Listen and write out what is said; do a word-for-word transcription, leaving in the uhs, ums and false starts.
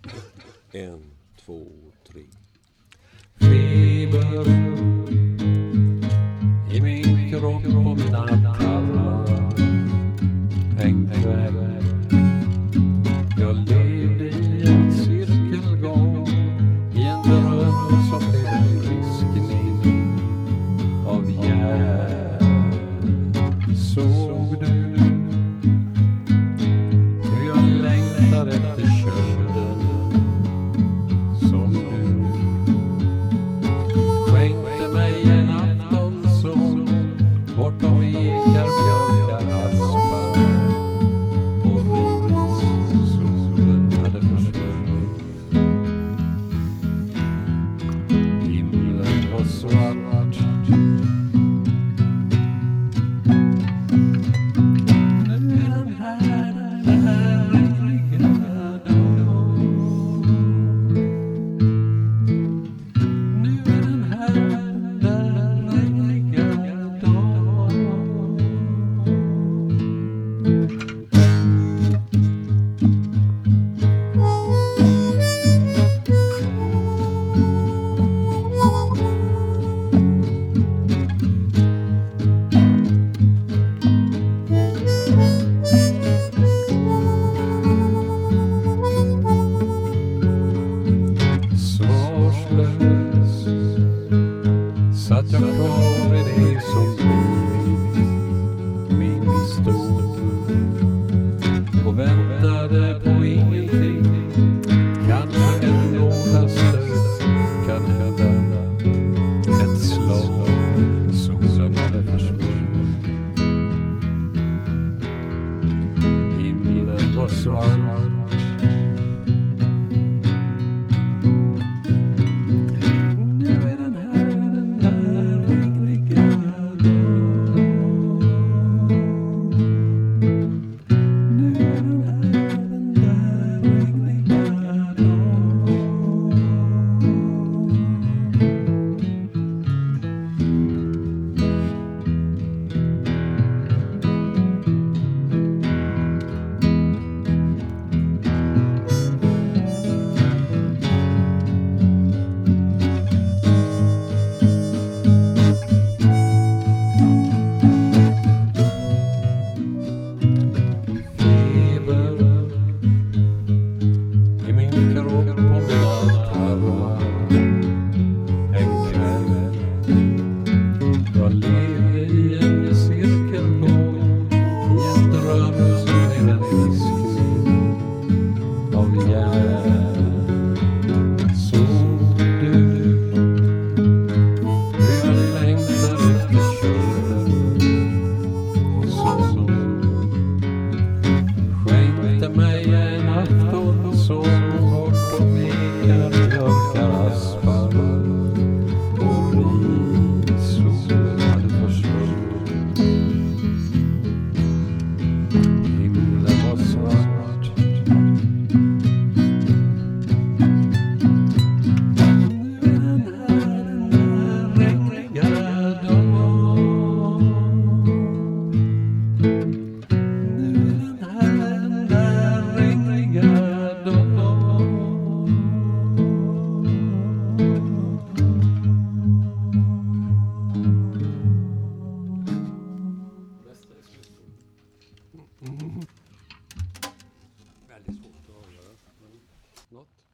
En, två, tre. Feber i min kropp och mina tarmar. Tänk väl, jag levde i en cirkelgång, i en dröm som blev en viskning av hjärn. Såg du hur jag längtar efter köden som du skänkte mig en aftonsång bortom ekar, björkar, aspar och ris. Solen hade försvunnit, himlen var svart. Satt jag kvar vid det som blivit min historia och väntade på ingenting. Kanske en nådastöt, kanske ett slag. Solen hade försvunnit, himlen var svart. Jag lever i en cirkelgång, i en dröm som är en viskning av hjärn. Såg du hur jag längtar efter kören som skänkte mig en aftonsång bortom ekar, björkar, aspar och ris. Väldigt svårt att avgöra, men något.